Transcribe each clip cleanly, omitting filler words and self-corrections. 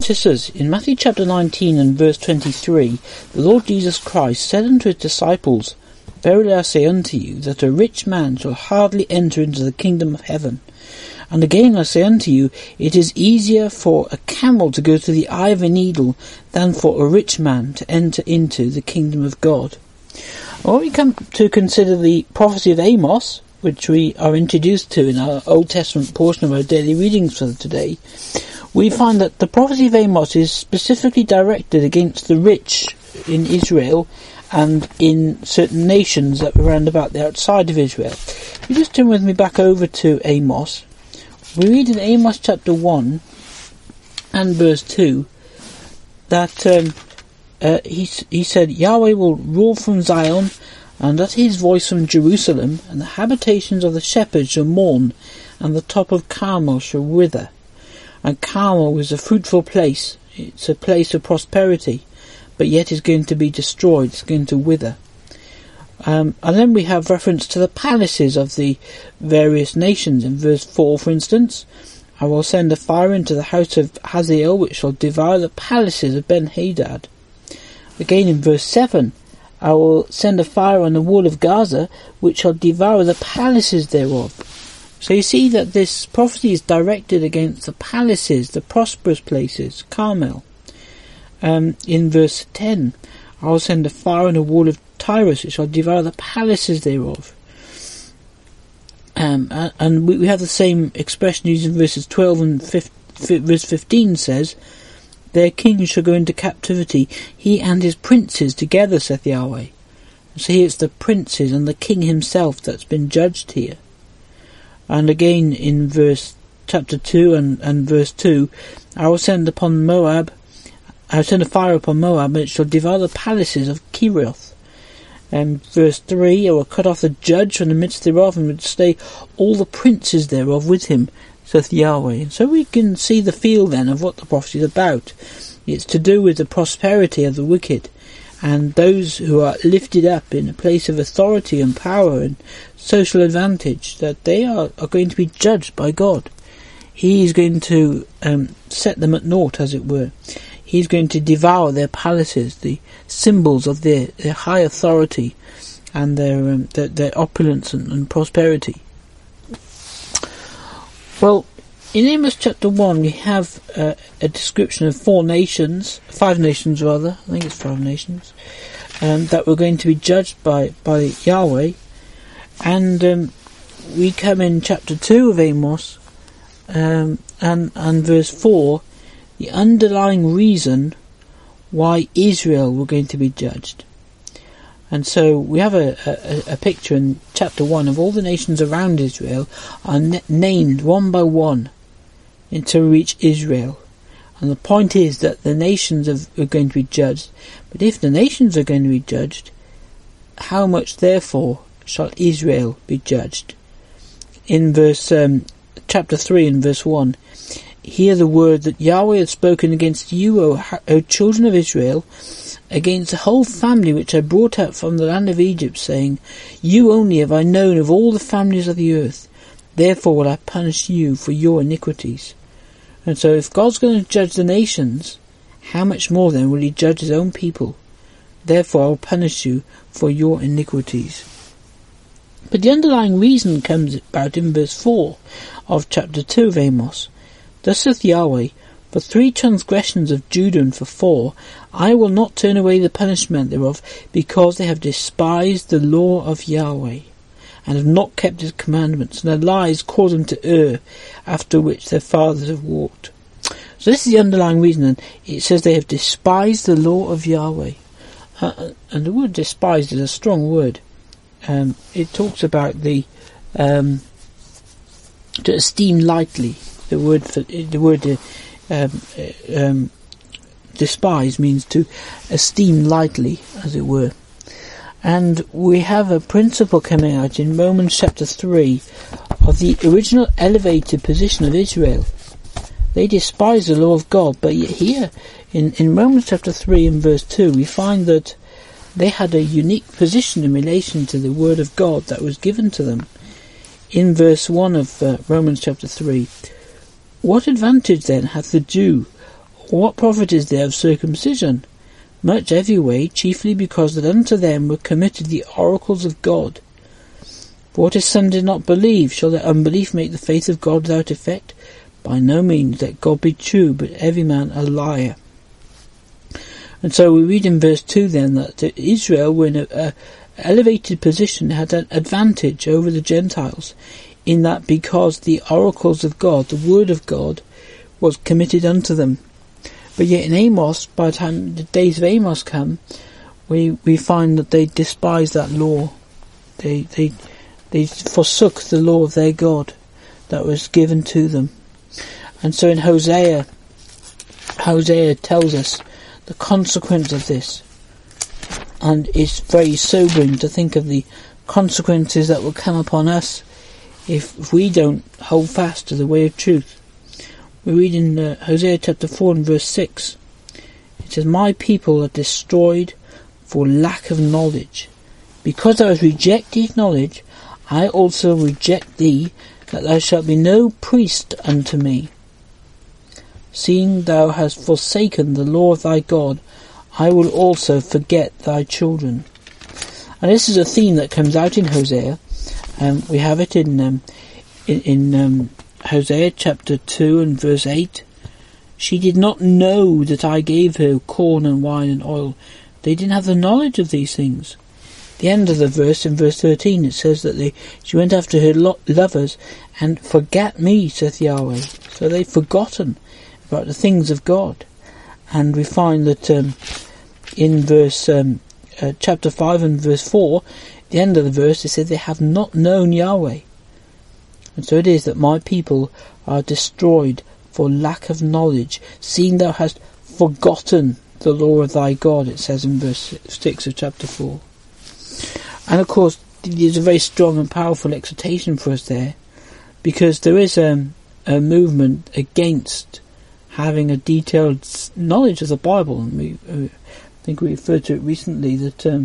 Sisters, in Matthew chapter 19 and verse 23, the Lord Jesus Christ said unto his disciples, Verily I say unto you, that a rich man shall hardly enter into the kingdom of heaven. And again I say unto you, it is easier for a camel to go through the eye of a needle than for a rich man to enter into the kingdom of God. When we come to consider the prophecy of Amos, which we are introduced to in our Old Testament portion of our daily readings for today, we find that the prophecy of Amos is specifically directed against the rich in Israel and in certain nations that were round about the outside of Israel. If you just turn with me back over to Amos, we read in Amos chapter 1 and verse 2 that he said, Yahweh will rule from Zion, and at his voice from Jerusalem, and the habitations of the shepherds shall mourn, and the top of Carmel shall wither. And Carmel is a fruitful place. It's a place of prosperity, but yet is going to be destroyed. It's going to wither. And then we have reference to the palaces of the various nations. In verse 4, for instance, I will send a fire into the house of Hazael, which shall devour the palaces of Ben-Hadad. Again in verse 7, I will send a fire on the wall of Gaza, which shall devour the palaces thereof. So you see that this prophecy is directed against the palaces, the prosperous places, Carmel. In verse 10, I will send a fire on the wall of Tyrus, which shall devour the palaces thereof. And we have the same expression used in verses 12 and verse 15 says, Their king shall go into captivity, he and his princes together, saith Yahweh. So here it's the princes and the king himself that's been judged here. And again in chapter 2 and verse 2, I will send a fire upon Moab, and it shall devour the palaces of Kerioth. And verse 3, I will cut off the judge from the midst thereof, and will slay all the princes thereof with him, saith Yahweh. And so we can see the feel then of what the prophecy is about. It's to do with the prosperity of the wicked, and those who are lifted up in a place of authority and power and social advantage, that they are going to be judged by God. He is going to set them at naught, as it were. He's going to devour their palaces, the symbols of their high authority and their opulence and prosperity. Well, in Amos chapter 1 we have a description of 5 nations, that were going to be judged by Yahweh. And we come in chapter 2 of Amos and verse 4, the underlying reason why Israel were going to be judged. And so we have a picture in chapter 1 of all the nations around Israel are named one by one until we reach Israel. And the point is that the nations are going to be judged. But if the nations are going to be judged, how much therefore shall Israel be judged? In chapter 3 and verse 1, hear the word that Yahweh hath spoken against you, O children of Israel, against the whole family which I brought out from the land of Egypt, saying, You only have I known of all the families of the earth, therefore will I punish you for your iniquities. And so if God's going to judge the nations, how much more then will he judge his own people? Therefore I will punish you for your iniquities. But the underlying reason comes about in verse 4 of chapter 2 of Amos. Thus saith Yahweh, For 3 transgressions of Judah, and for 4, I will not turn away the punishment thereof, because they have despised the law of Yahweh, and have not kept his commandments, and their lies caused them to err, after which their fathers have walked. So this is the underlying reason, and it says they have despised the law of Yahweh. And the word despised is a strong word. It talks about to esteem lightly. The word despise means to esteem lightly, as it were. And we have a principle coming out in Romans chapter 3 of the original elevated position of Israel. They despise the law of God, but yet here in Romans chapter 3 and verse 2 we find that they had a unique position in relation to the word of God that was given to them. In verse 1 of Romans chapter 3, What advantage then hath the Jew? What profit is there of circumcision? Much every way, chiefly because that unto them were committed the oracles of God. For what his Son did not believe, shall their unbelief make the faith of God without effect? By no means. Let God be true, but every man a liar. And so we read in verse 2 then that Israel were in a elevated position, had an advantage over the Gentiles, in that because the oracles of God, the word of God, was committed unto them. But yet in Amos, by the time the days of Amos come, we find that they despise that law. They forsook the law of their God that was given to them. And so in Hosea tells us the consequence of this. And it's very sobering to think of the consequences that will come upon us if we don't hold fast to the way of truth. We read in Hosea chapter 4 and verse 6. It says, My people are destroyed for lack of knowledge. Because thou hast rejected knowledge, I also reject thee, that thou shalt be no priest unto me. Seeing thou hast forsaken the law of thy God, I will also forget thy children. And this is a theme that comes out in Hosea. We have it in Hosea chapter 2 and verse 8. She did not know that I gave her corn and wine and oil. They didn't have the knowledge of these things. The end of the verse, in verse 13, it says that she went after her lovers and forgat me, saith Yahweh. So they've forgotten about the things of God. And we find that in verse chapter 5 and verse 4, the end of the verse, it says they have not known Yahweh. And so it is that my people are destroyed for lack of knowledge, seeing thou hast forgotten the law of thy God, it says in verse 6 of chapter 4. And of course, there's a very strong and powerful exhortation for us there, because there is a movement against having a detailed knowledge of the Bible. And I think we referred to it recently, that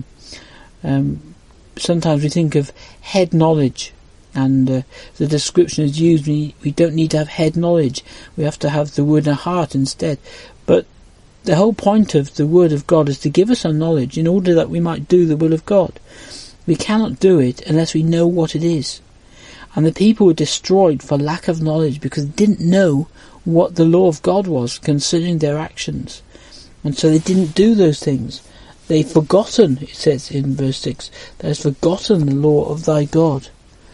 sometimes we think of head knowledge, and the description is used, we don't need to have head knowledge, we have to have the word in our heart instead. But the whole point of the word of God is to give us our knowledge in order that we might do the will of God. We cannot do it unless we know what it is. And the people were destroyed for lack of knowledge because they didn't know what the law of God was concerning their actions. And so they didn't do those things. They've forgotten, it says in verse 6, thou hast forgotten the law of thy God.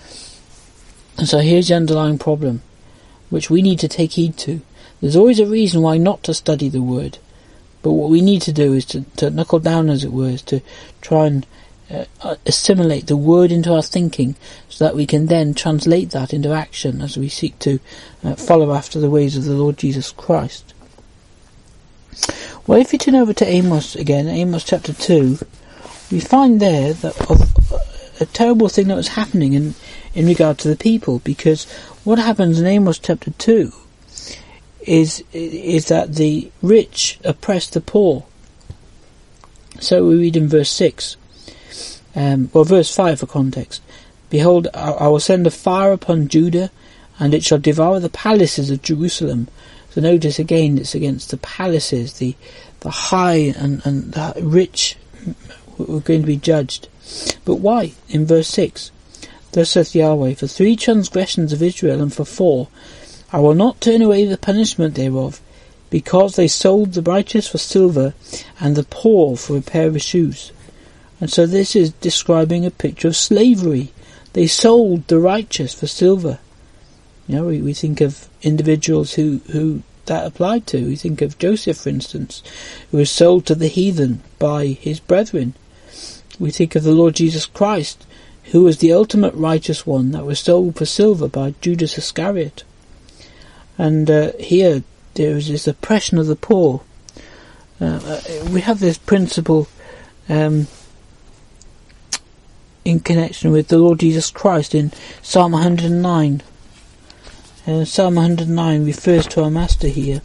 And so here's the underlying problem, which we need to take heed to. There's always a reason why not to study the word. But what we need to do is to knuckle down, as it were, is to try and assimilate the word into our thinking, so that we can then translate that into action as we seek to follow after the ways of the Lord Jesus Christ. Well, if you turn over to Amos again, Amos chapter 2, we find there that of a terrible thing that was happening in regard to the people, because what happens in Amos chapter 2 is that the rich oppress the poor. So we read in verse 6, verse 5 for context. Behold, I will send a fire upon Judah, and it shall devour the palaces of Jerusalem. So notice again, it's against the palaces, the high and the rich who are going to be judged. But why? In verse 6, thus saith Yahweh, for 3 transgressions of Israel, and for 4, I will not turn away the punishment thereof, because they sold the righteous for silver, and the poor for a pair of shoes. And so this is describing a picture of slavery. They sold the righteous for silver. You know, we think of individuals who that applied to. We think of Joseph, for instance, who was sold to the heathen by his brethren. We think of the Lord Jesus Christ, who was the ultimate righteous one that was sold for silver by Judas Iscariot. And here there is this oppression of the poor. We have this principle in connection with the Lord Jesus Christ in Psalm 109. Psalm 109 refers to our Master here.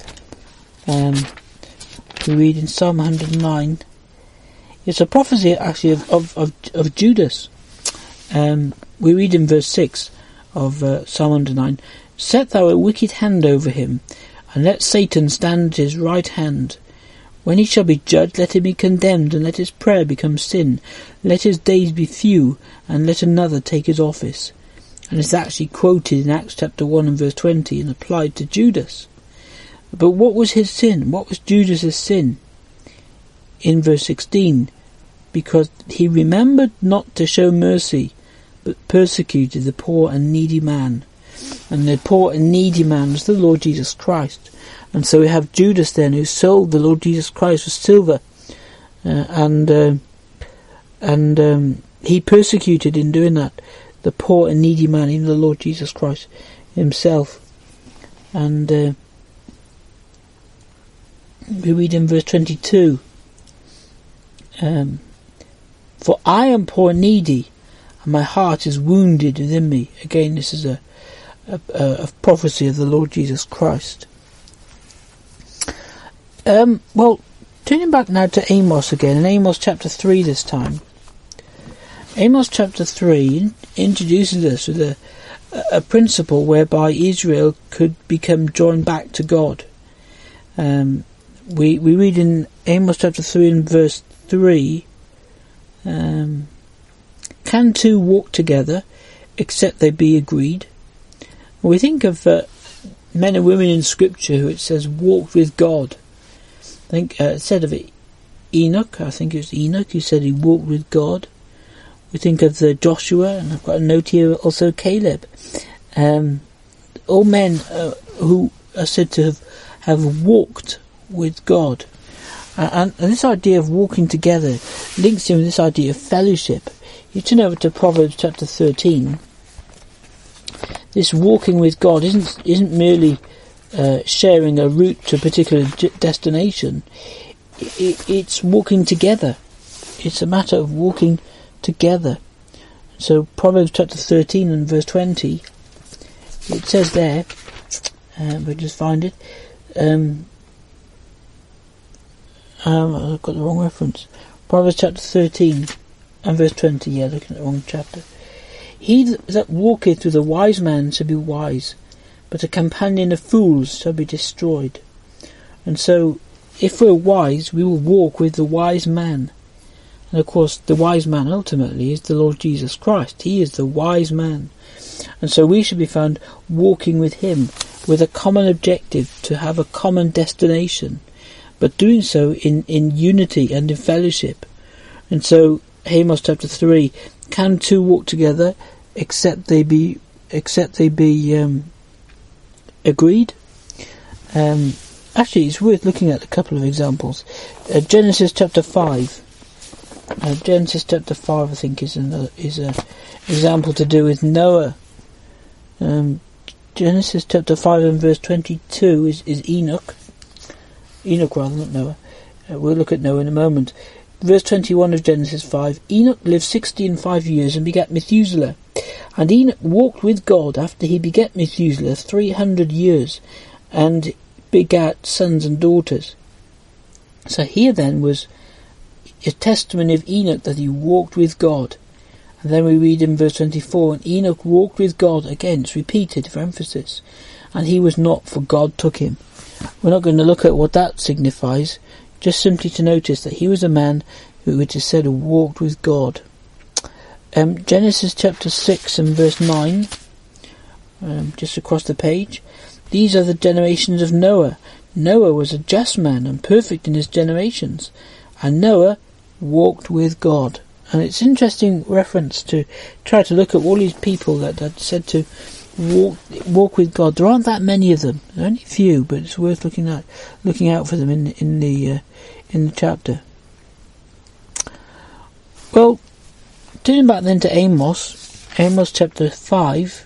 We read in Psalm 109. It's a prophecy actually of Judas. We read in verse 6 of Psalm 109. Set thou a wicked hand over him, and let Satan stand at his right hand. When he shall be judged, let him be condemned, and let his prayer become sin. Let his days be few, and let another take his office. And it's actually quoted in Acts chapter 1 and verse 20 and applied to Judas. But what was his sin? What was Judas's sin? In verse 16, because he remembered not to show mercy, but persecuted the poor and needy man. And the poor and needy man was the Lord Jesus Christ. And so we have Judas then, who sold the Lord Jesus Christ for silver, and he persecuted in doing that the poor and needy man, even the Lord Jesus Christ himself. And we read in verse 22, for I am poor and needy, and my heart is wounded within me. Again, this is a prophecy of the Lord Jesus Christ. Well, turning back now to Amos again, in Amos chapter 3 this time. Amos chapter 3 introduces us with a principle whereby Israel could become joined back to God. We read in Amos chapter 3 and verse 3, can two walk together except they be agreed? We think of men and women in Scripture who it says walked with God. I think it said of it Enoch, I think it was Enoch who said he walked with God. We think of the Joshua, and I've got a note here also Caleb. All men who are said to have walked with God. And this idea of walking together links in with this idea of fellowship. You turn over to Proverbs chapter 13. This walking with God isn't merely sharing a route to a particular destination. It's walking together. It's a matter of walking together. So Proverbs chapter 13 and verse 20, it says there, we'll just find it, I've got the wrong reference. Proverbs chapter 13 and verse 20, looking at the wrong chapter. He that walketh with a wise man shall be wise, but a companion of fools shall be destroyed. And so, if we're wise, we will walk with the wise man. And of course, the wise man ultimately is the Lord Jesus Christ. He is the wise man. And so we should be found walking with him, with a common objective, to have a common destination, but doing so in unity and in fellowship. And so, Amos chapter 3, can two walk together except they be agreed? Actually, it's worth looking at a couple of examples. Genesis chapter 5. Genesis chapter 5, I think, is an example to do with Noah. Genesis chapter 5 and verse 22 is Enoch. Enoch rather, not Noah. We'll look at Noah in a moment. Verse 21 of Genesis 5, Enoch lived 65 years and begat Methuselah. And Enoch walked with God after he begat Methuselah 300 years, and begat sons and daughters. So here then was a testimony of Enoch that he walked with God. And then we read in verse 24, and Enoch walked with God, again it's repeated for emphasis, and he was not, for God took him. We're not going to look at what that signifies, just simply to notice that he was a man who, it is said, walked with God. Genesis chapter 6 and verse 9, just across the page. These are the generations of Noah. Noah was a just man and perfect in his generations, and Noah walked with God. And it's interesting reference to try to look at all these people that are said to walk with God. There aren't that many of them. There are only a few, but it's worth looking out for them in the chapter. Well, turning back then to Amos chapter 5.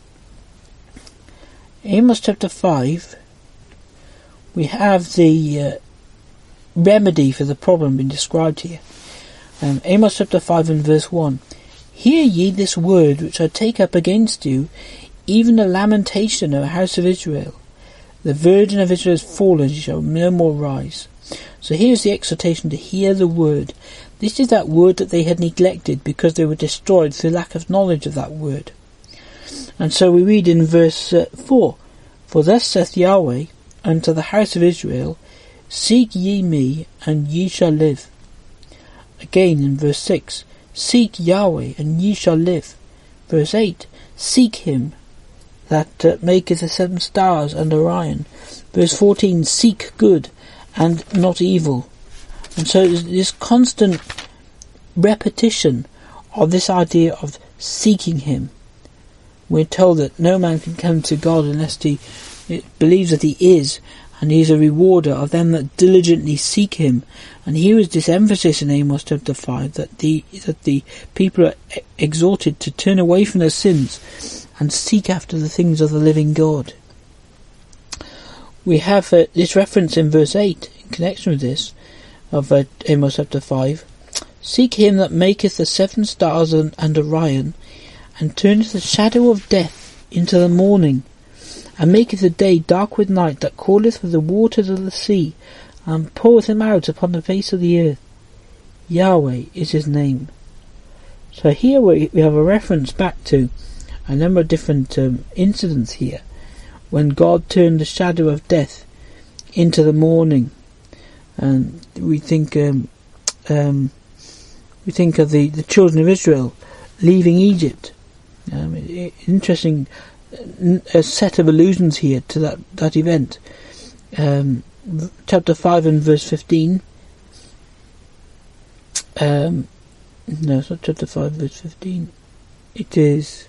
Amos chapter 5, we have the remedy for the problem being described here. Amos chapter 5 and verse 1. Hear ye this word which I take up against you, even a lamentation, O house of Israel. The virgin of Israel is fallen, she shall no more rise. So here's the exhortation to hear the word. This is that word that they had neglected because they were destroyed through lack of knowledge of that word. And so we read in verse 4, For thus saith Yahweh, unto the house of Israel, Seek ye me, and ye shall live. Again in verse 6, Seek Yahweh, and ye shall live. Verse 8, Seek him that maketh the 7 stars and Orion. Verse 14, Seek good, and not evil. And so this constant repetition of this idea of seeking him. We're told that no man can come to God unless he believes that he is, and he is a rewarder of them that diligently seek him. And here is this emphasis in Amos chapter 5 that the people are exhorted to turn away from their sins and seek after the things of the living God. We have this reference in verse 8 in connection with this of Amos chapter 5. Seek him that maketh the 7 stars and Orion, and turneth the shadow of death into the morning, and maketh the day dark with night, that calleth for the waters of the sea, and poureth them out upon the face of the earth. Yahweh is his name. So here we have a reference back to a number of different incidents here, when God turned the shadow of death into the morning. And we think of the children of Israel leaving Egypt. Interesting a set of allusions here to that event. Chapter 5 and verse 15. No, it's not chapter 5 verse 15. It is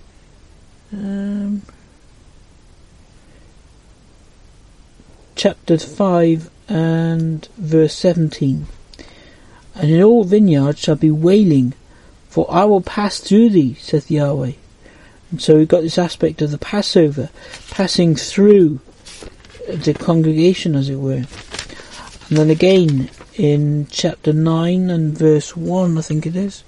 chapter 5 and verse 17. And in all vineyards shall be wailing, for I will pass through thee, saith Yahweh. And so we've got this aspect of the Passover, passing through the congregation, as it were. And then again in chapter 9 and verse 1, I think it is,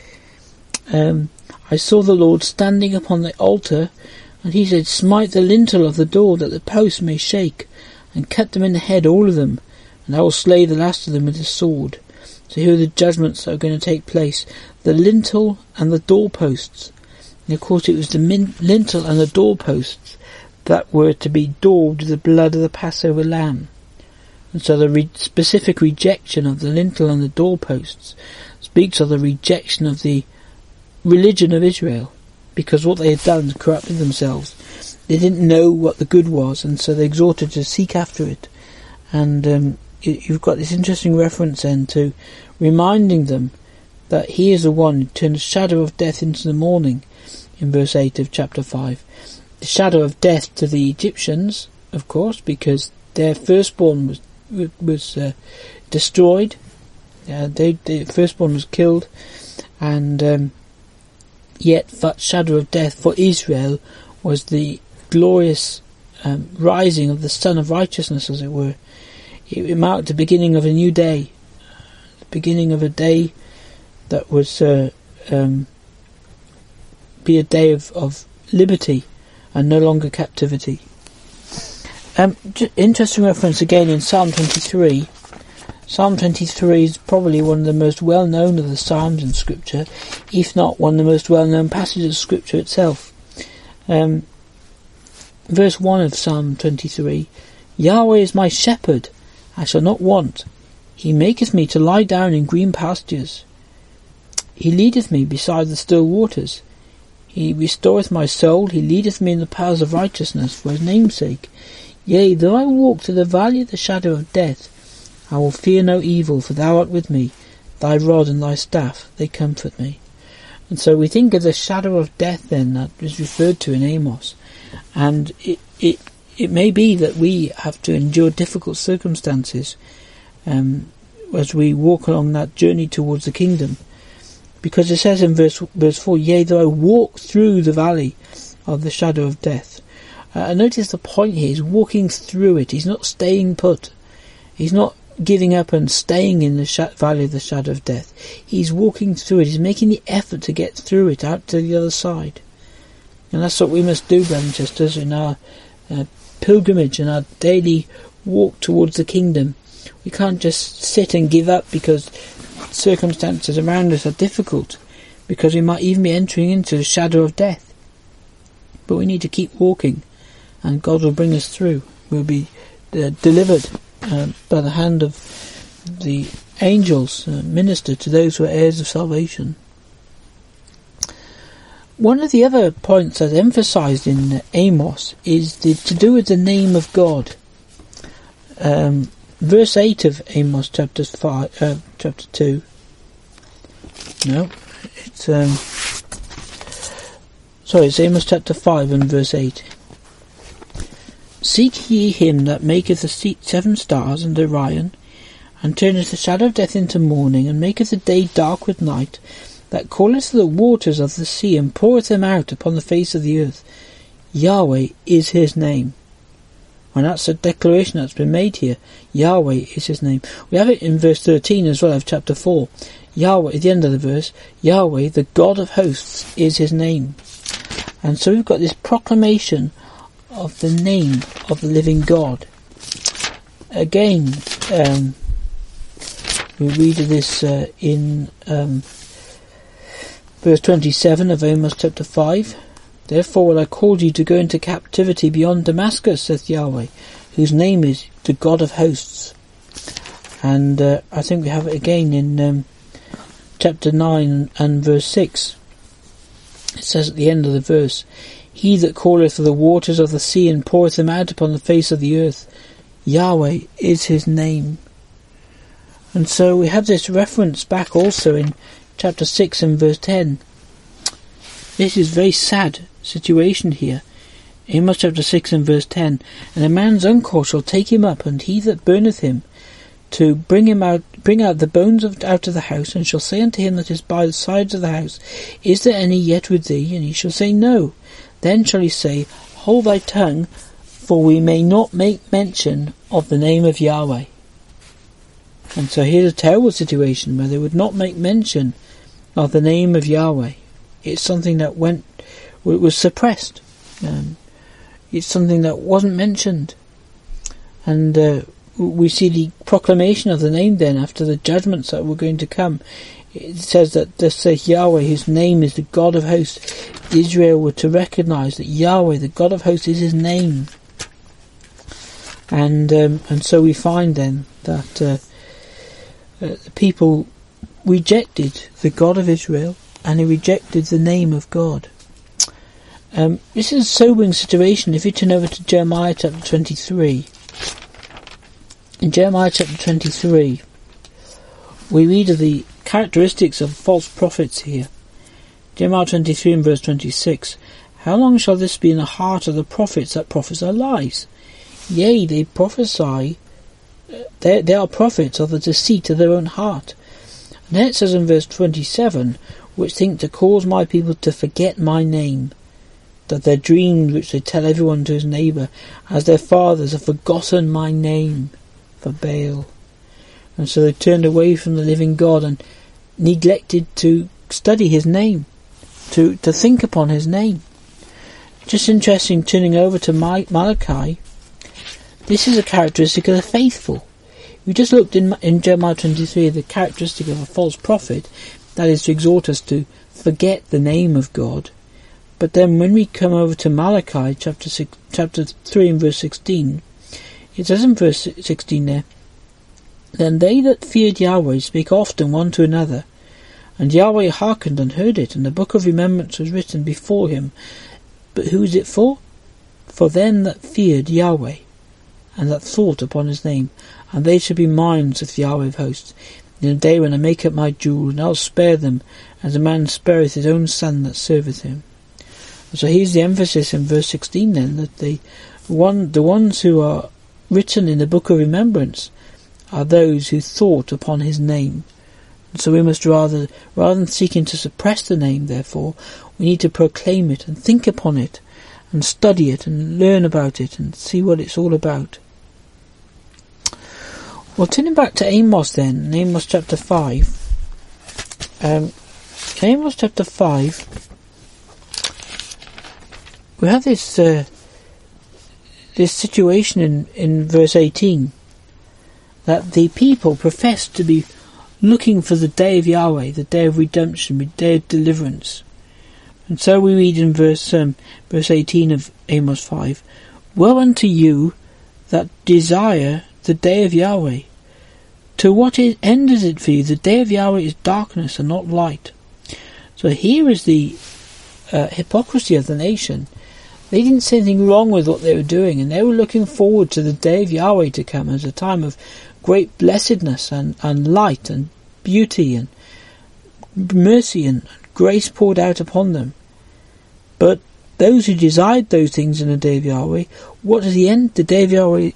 I saw the Lord standing upon the altar, and he said, Smite the lintel of the door, that the posts may shake, and cut them in the head, all of them, and I will slay the last of them with the sword. So here are the judgments that are going to take place. The lintel and the doorposts. And of course it was the lintel and the doorposts that were to be daubed with the blood of the Passover lamb. And so the specific rejection of the lintel and the doorposts speaks of the rejection of the religion of Israel, because what they had done corrupted themselves. They didn't know what the good was, and so they exhorted to seek after it. And you've got this interesting reference then to reminding them that he is the one who turned the shadow of death into the morning in verse 8 of chapter 5. The shadow of death to the Egyptians, of course, because their firstborn was destroyed. Their firstborn was killed, and yet that shadow of death for Israel was the glorious rising of the Son of Righteousness, as it were. It marked the beginning of a new day, the beginning of a day that was be a day of liberty and no longer captivity. Interesting reference again in Psalm 23. Psalm 23 is probably one of the most well-known of the Psalms in Scripture, if not one of the most well-known passages of Scripture itself. Verse 1 of Psalm 23, Yahweh is my shepherd, I shall not want. He maketh me to lie down in green pastures. He leadeth me beside the still waters. He restoreth my soul. He leadeth me in the paths of righteousness for his name's sake. Yea, though I walk through the valley of the shadow of death, I will fear no evil, for thou art with me. Thy rod and thy staff, they comfort me. And so we think of the shadow of death then that is referred to in Amos. And it may be that we have to endure difficult circumstances as we walk along that journey towards the kingdom. Because it says in verse 4, Yea, though I walk through the valley of the shadow of death. Notice the point here is walking through it. He's not staying put. He's not giving up and staying in the valley of the shadow of death. He's walking through it. He's making the effort to get through it, out to the other side. And that's what we must do, brothers and sisters, in our pilgrimage and our daily walk towards the kingdom. We can't just sit and give up because circumstances around us are difficult, because we might even be entering into the shadow of death. But we need to keep walking, and God will bring us through. We'll be delivered by the hand of the angels, minister to those who are heirs of salvation. One of the other points that's emphasized in Amos is to do with the name of God. Verse 8 of Amos chapter 2. No, it's Amos chapter 5 and verse 8. Seek ye him that maketh the 7 stars and Orion, and turneth the shadow of death into morning, and maketh the day dark with night, that calleth the waters of the sea, and poureth them out upon the face of the earth. Yahweh is his name. And that's a declaration that's been made here. Yahweh is his name. We have it in verse 13 as well of chapter 4. Yahweh, at the end of the verse, Yahweh, the God of hosts, is his name. And so we've got this proclamation of the name of the living God. Again, we read this in verse 27 of Amos chapter 5. Therefore will I call you to go into captivity beyond Damascus, saith Yahweh, whose name is the God of hosts. And I think we have it again in chapter 9 and verse 6. It says at the end of the verse, He that calleth for the waters of the sea, and poureth them out upon the face of the earth, Yahweh is his name. And so we have this reference back also in chapter 6 and verse 10. This is a very sad situation here. Amos chapter 6 and verse 10. And a man's uncle shall take him up, and he that burneth him, to bring out the bones out of the house, and shall say unto him that is by the sides of the house, Is there any yet with thee? And he shall say, No. Then shall he say, Hold thy tongue, for we may not make mention of the name of Yahweh. And so here's a terrible situation where they would not make mention of the name of Yahweh. It's something that was suppressed. It's something that wasn't mentioned. And we see the proclamation of the name then after the judgments that were going to come. It says that this says Yahweh, whose name is the God of hosts. Israel were to recognize that Yahweh, the God of hosts, is his name. And so we find then that the people rejected the God of Israel, and he rejected the name of God. This is a sobering situation. If you turn over to Jeremiah chapter 23. In Jeremiah chapter 23, we read of the characteristics of false prophets here. Jeremiah 23 and verse 26. How long shall this be in the heart of the prophets that prophesy lies? Yea, they prophesy, they are prophets of the deceit of their own heart. And then it says in verse 27, which think to cause my people to forget my name, that their dreams which they tell everyone to his neighbour, as their fathers have forgotten my name for Baal. And so they turned away from the living God and neglected to study his name, to think upon his name. Just interesting, turning over to Malachi, this is a characteristic of the faithful. We just looked in Jeremiah 23 the characteristic of a false prophet, that is to exhort us to forget the name of God. But then when we come over to Malachi chapter 3 and verse 16, it says in verse 16 there, Then they that feared Yahweh spake often one to another, and Yahweh hearkened and heard it, and the book of remembrance was written before him. But who is it for? For them that feared Yahweh, and that thought upon his name, and they shall be mine, saith Yahweh of hosts, in a day when I make up my jewel, and I'll spare them, as a man spareth his own son that serveth him. So here's the emphasis in verse 16 then, that the ones who are written in the book of remembrance are those who thought upon his name. And so we must rather than seeking to suppress the name, therefore, we need to proclaim it and think upon it and study it and learn about it and see what it's all about. Well, turning back to Amos then, in Amos chapter 5. In Amos chapter 5, we have this situation in verse 18, that the people profess to be looking for the day of Yahweh, the day of redemption, the day of deliverance. And so we read in verse 18 of Amos 5, Woe unto you that desire the day of Yahweh. To what end is it for you? The day of Yahweh is darkness and not light. So here is the hypocrisy of the nation. They didn't see anything wrong with what they were doing, and they were looking forward to the day of Yahweh to come as a time of great blessedness and light and beauty and mercy and grace poured out upon them. But those who desired those things in the day of Yahweh, what is the end? The day of Yahweh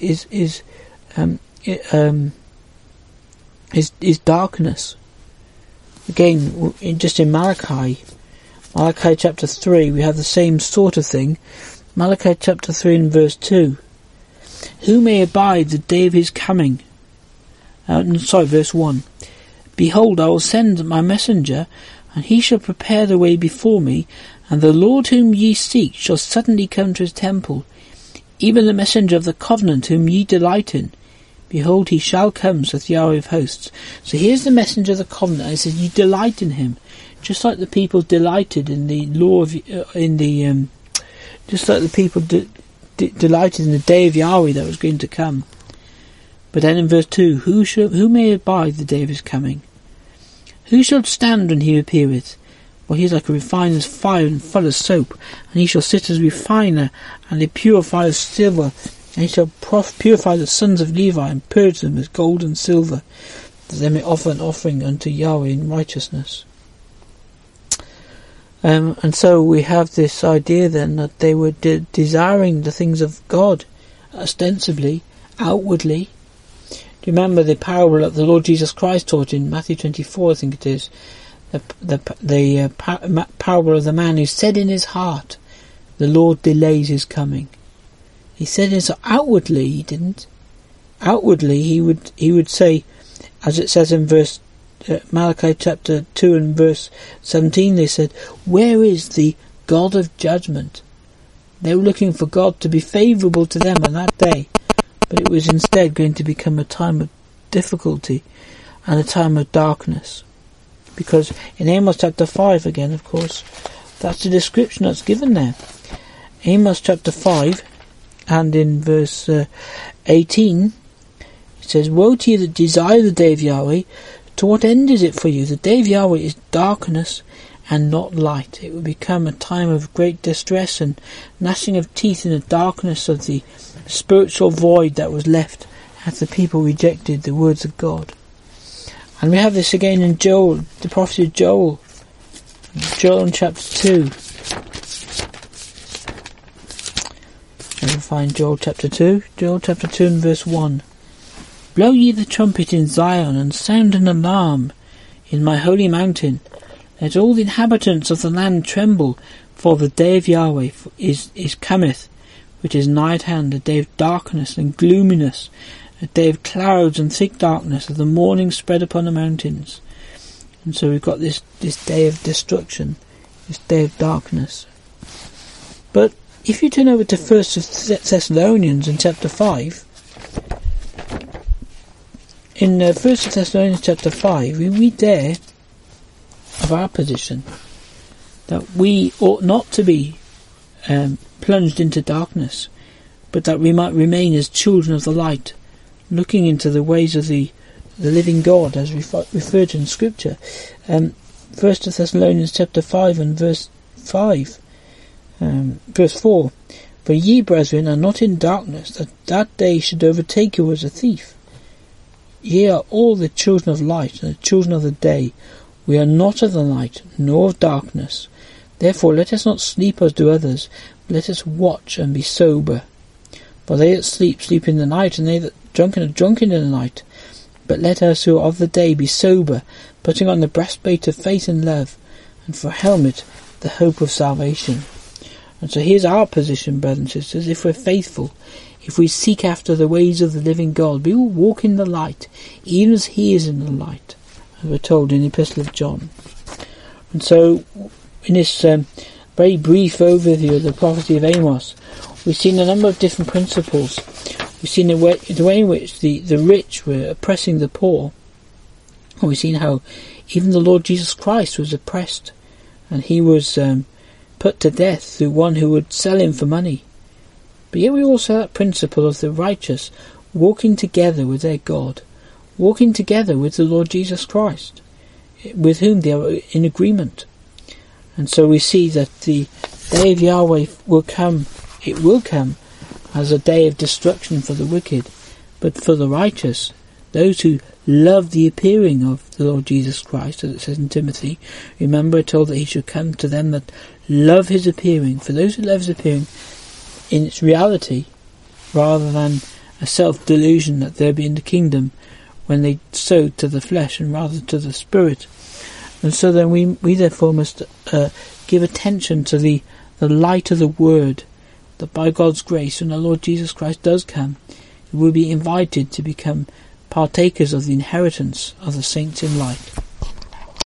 is darkness. Again, just in Malachi chapter 3, we have the same sort of thing. Malachi chapter 3 and verse 2. Who may abide the day of his coming? Verse 1. Behold, I will send my messenger, and he shall prepare the way before me, and the Lord whom ye seek shall suddenly come to his temple, even the messenger of the covenant whom ye delight in. Behold, he shall come, saith Yahweh of hosts. So here's the messenger of the covenant, and he says, you delight in him. Just like the people delighted in the law of, just like the people delighted in the day of Yahweh that was going to come. But then in verse 2, who may abide the day of his coming? Who shall stand when he appeareth? For he is like a refiner's fire and full of soap, and he shall sit as a refiner, and a purifier of silver, and he shall purify the sons of Levi, and purge them with gold and silver, that they may offer an offering unto Yahweh in righteousness. And so we have this idea then that they were desiring the things of God, ostensibly, outwardly. Do you remember the parable that the Lord Jesus Christ taught in Matthew 24, I think it is, the parable of the man who said in his heart, the Lord delays his coming. He said it so outwardly, he didn't. Outwardly, he would say, as it says in verse Malachi chapter 2 and verse 17, they said, where is the God of judgment? They were looking for God to be favourable to them on that day, but it was instead going to become a time of difficulty and a time of darkness. Because in Amos chapter 5 again, of course, that's the description that's given there. Amos chapter 5 and in verse 18, it says, woe to you that desire the day of Yahweh. To what end is it for you? The day of Yahweh is darkness and not light. It will become a time of great distress and gnashing of teeth in the darkness of the spiritual void that was left as the people rejected the words of God. And we have this again in Joel, the prophecy of Joel. Joel in chapter 2. And we'll find Joel chapter 2. Joel chapter 2 and verse 1. Blow ye the trumpet in Zion, and sound an alarm in my holy mountain. Let all the inhabitants of the land tremble, for the day of Yahweh is cometh, which is nigh at hand, a day of darkness and gloominess, a day of clouds and thick darkness, of the morning spread upon the mountains. And so we've got this day of destruction, this day of darkness. But if you turn over to 1 Thessalonians in chapter 5, in 1 Thessalonians chapter 5, we read there of our position that we ought not to be plunged into darkness, but that we might remain as children of the light, looking into the ways of the living God, as referred to in Scripture. 1 Thessalonians chapter 5 and verse 5, verse 4. For ye, brethren, are not in darkness, that day should overtake you as a thief. Ye are all the children of light, and the children of the day. We are not of the light, nor of darkness. Therefore let us not sleep as do others, but let us watch and be sober. For they that sleep, sleep in the night, and they that drunken are drunken in the night. But let us who are of the day be sober, putting on the breastplate of faith and love, and for a helmet the hope of salvation. And so here's our position, brothers and sisters. If we're faithful, if we seek after the ways of the living God, we will walk in the light, even as he is in the light, as we're told in the Epistle of John. And so, in this very brief overview of the prophecy of Amos, we've seen a number of different principles. We've seen the way in which the rich were oppressing the poor. And we've seen how even the Lord Jesus Christ was oppressed, and he was put to death through one who would sell him for money. But yet we also have that principle of the righteous walking together with their God, walking together with the Lord Jesus Christ, with whom they are in agreement. And so we see that the day of Yahweh will come. It will come as a day of destruction for the wicked, but for the righteous, those who love the appearing of the Lord Jesus Christ, as it says in Timothy. Remember, it told that he should come to them that love his appearing. For those who love his appearing in its reality, rather than a self-delusion that they'll be in the kingdom when they sow to the flesh and rather to the spirit. And so then we therefore must give attention to the light of the word, that by God's grace, when the Lord Jesus Christ does come, we will be invited to become partakers of the inheritance of the saints in light.